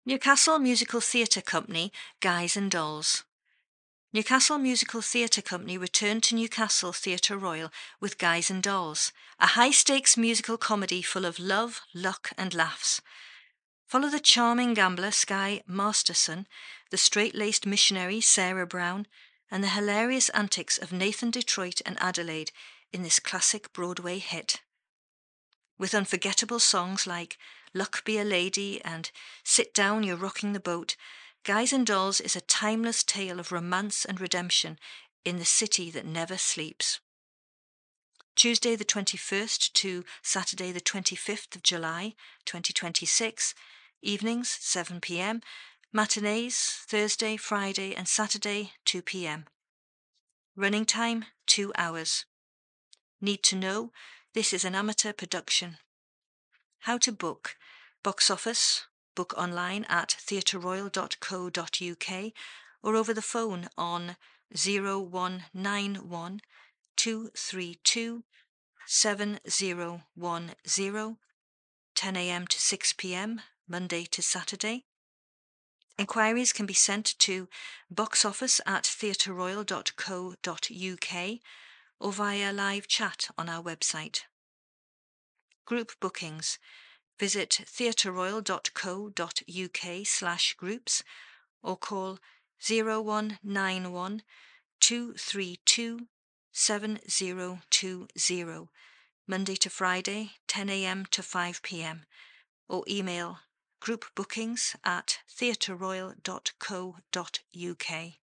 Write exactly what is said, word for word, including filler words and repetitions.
Newcastle Musical Theatre Company, Guys and Dolls. Newcastle Musical Theatre Company returned to Newcastle Theatre Royal with Guys and Dolls, a high-stakes musical comedy full of love, luck and laughs. Follow the charming gambler Skye Masterson, the straight-laced missionary Sarah Brown, and the hilarious antics of Nathan Detroit and Adelaide in this classic Broadway hit. With unforgettable songs like Luck Be a Lady and Sit Down, You're Rocking the Boat, Guys and Dolls is a timeless tale of romance and redemption in the city that never sleeps. Tuesday the twenty-first to Saturday the twenty-fifth of July, twenty twenty-six, evenings seven p.m, matinees Thursday, Friday and Saturday two p.m. Running time two hours. Need to know? This is an amateur production. How to book. Box office. Book online at theatre royal dot co dot uk or over the phone on zero one nine one two three two seven zero one zero, ten a.m. to six p.m, Monday to Saturday. Inquiries can be sent to box office at theatre royal dot co dot uk or via live chat on our website. Group bookings. Visit theatre royal dot co dot uk slash groups or call zero one nine one two three two seven zero two zero, Monday to Friday, ten a.m. to five p.m, or email group bookings at theatre royal dot co dot uk.